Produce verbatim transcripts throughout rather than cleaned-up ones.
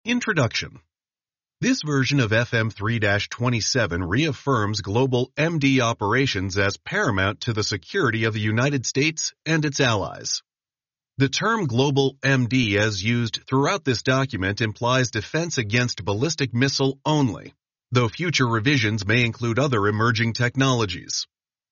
Introduction. This version of F M three twenty-seven reaffirms global M D operations as paramount to the security of the United States and its allies. The term global M D as used throughout this document implies defense against ballistic missile only, though future revisions may include other emerging technologies.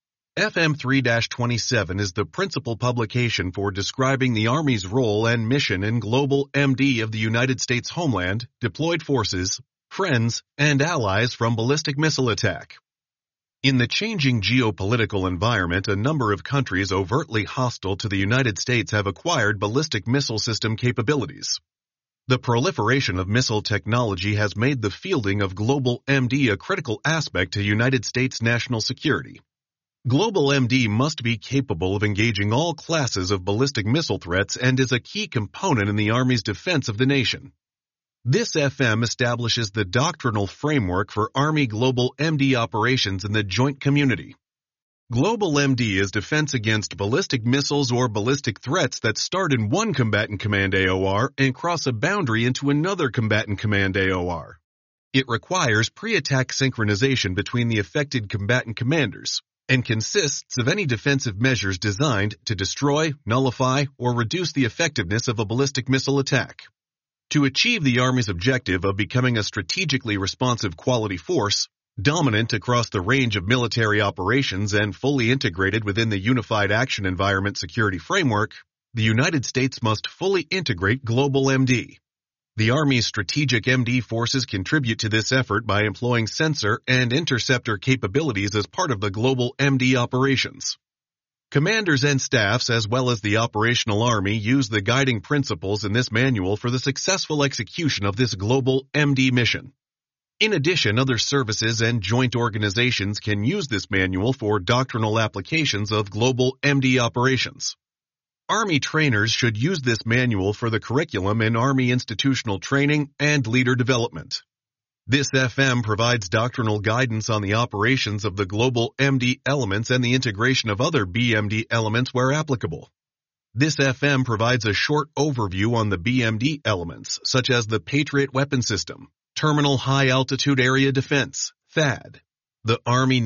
F M three twenty-seven is the principal publication for describing the Army's role and mission in global M D of the United States homeland, deployed forces, friends, and allies from ballistic missile attack. In the changing geopolitical environment, a number of countries overtly hostile to the United States have acquired ballistic missile system capabilities. The proliferation of missile technology has made the fielding of global M D a critical aspect to United States national security. Global M D must be capable of engaging all classes of ballistic missile threats and is a key component in the Army's defense of the nation. This F M establishes the doctrinal framework for Army global M D operations in the joint community. Global M D is defense against ballistic missiles or ballistic threats that start in one combatant command A O R and cross a boundary into another combatant command A O R. It requires pre-attack synchronization between the affected combatant commanders and consists of any defensive measures designed to destroy, nullify, or reduce the effectiveness of a ballistic missile attack. To achieve the Army's objective of becoming a strategically responsive quality force, dominant across the range of military operations and fully integrated within the Unified Action Environment Security Framework, the United States must fully integrate global M D. The Army's strategic M D forces contribute to this effort by employing sensor and interceptor capabilities as part of the global M D operations. Commanders and staffs, as well as the operational Army, use the guiding principles in this manual for the successful execution of this global M D mission. In addition, other services and joint organizations can use this manual for doctrinal applications of global M D operations. Army trainers should use this manual for the curriculum in Army institutional training and leader development. This F M provides doctrinal guidance on the operations of the global M D elements and the integration of other B M D elements where applicable. This F M provides a short overview on the B M D elements, such as the Patriot Weapon System, Terminal High Altitude Area Defense, THAAD, the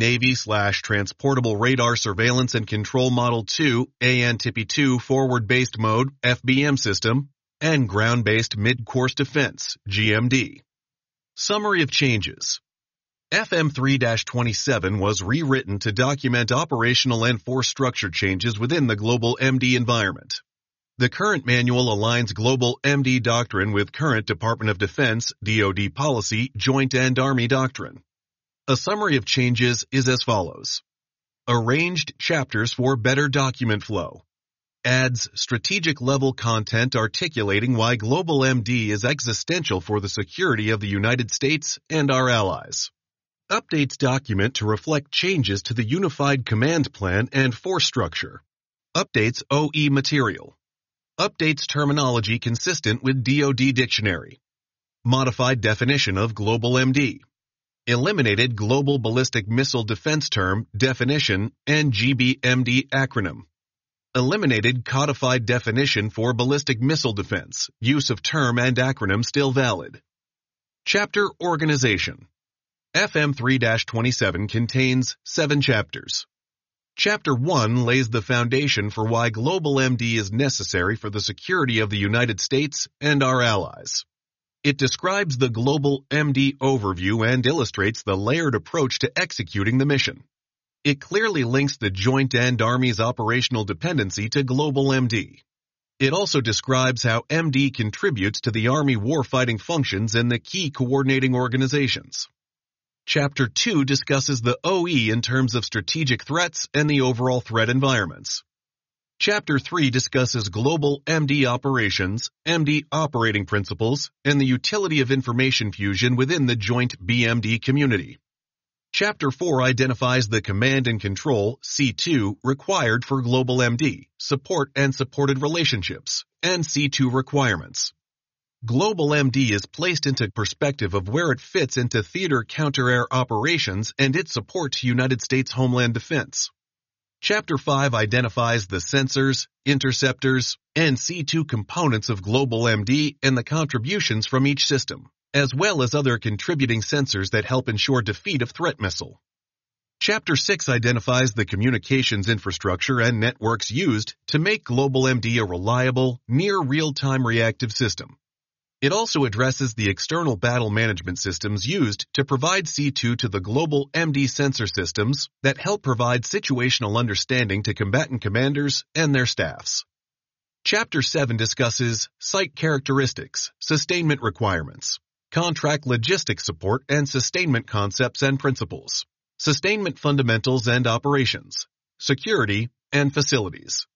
Army-Navy-slash-Transportable Radar Surveillance and Control Model two, A N T P I two Forward-Based Mode, F B M System, and Ground-Based Mid-Course Defense, G M D. Summary of changes. F M three twenty-seven was rewritten to document operational and force structure changes within the global M D environment. The current manual aligns global M D doctrine with current Department of Defense, D O D policy, Joint and Army doctrine. A summary of changes is as follows. Arranged chapters for better document flow. Adds strategic-level content articulating why global M D is existential for the security of the United States and our allies. Updates document to reflect changes to the Unified Command Plan and force structure. Updates O E material. Updates terminology consistent with D O D dictionary. Modified definition of global M D. Eliminated global ballistic missile defense term, definition, and G B M D acronym. Eliminated codified definition for ballistic missile defense, use of term and acronym still valid. Chapter Organization. F M three twenty-seven contains seven chapters. Chapter one lays the foundation for why global M D is necessary for the security of the United States and our allies. It describes the global M D overview and illustrates the layered approach to executing the mission. It clearly links the Joint and Army's operational dependency to global M D. It also describes how M D contributes to the Army warfighting functions and the key coordinating organizations. Chapter two discusses the O E in terms of strategic threats and the overall threat environments. Chapter three discusses global M D operations, M D operating principles, and the utility of information fusion within the joint B M D community. Chapter four identifies the command and control, C two, required for global M D, support and supported relationships, and C two requirements. Global M D is placed into perspective of where it fits into theater counter-air operations and its support to United States homeland defense. Chapter five identifies the sensors, interceptors, and C two components of Global M D and the contributions from each system, as well as other contributing sensors that help ensure defeat of threat missile. Chapter six identifies the communications infrastructure and networks used to make Global M D a reliable, near real-time reactive system. It also addresses the external battle management systems used to provide C two to the Global M D sensor systems that help provide situational understanding to combatant commanders and their staffs. Chapter seven discusses site characteristics, sustainment requirements, contract logistics support and sustainment concepts and principles, sustainment fundamentals and operations, security, and facilities.